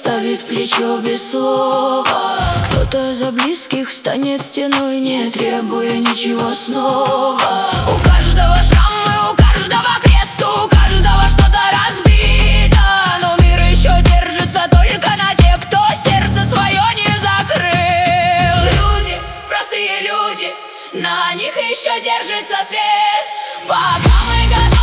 подставит плечо без слова. Кто-то за близких станет стеной, не требуя ничего снова. У каждого шрам и у каждого крест, у каждого что-то разбито, но мир еще держится только на тех, кто сердце свое не закрыл. Люди, простые люди, на них еще держится свет. Пока мы готовы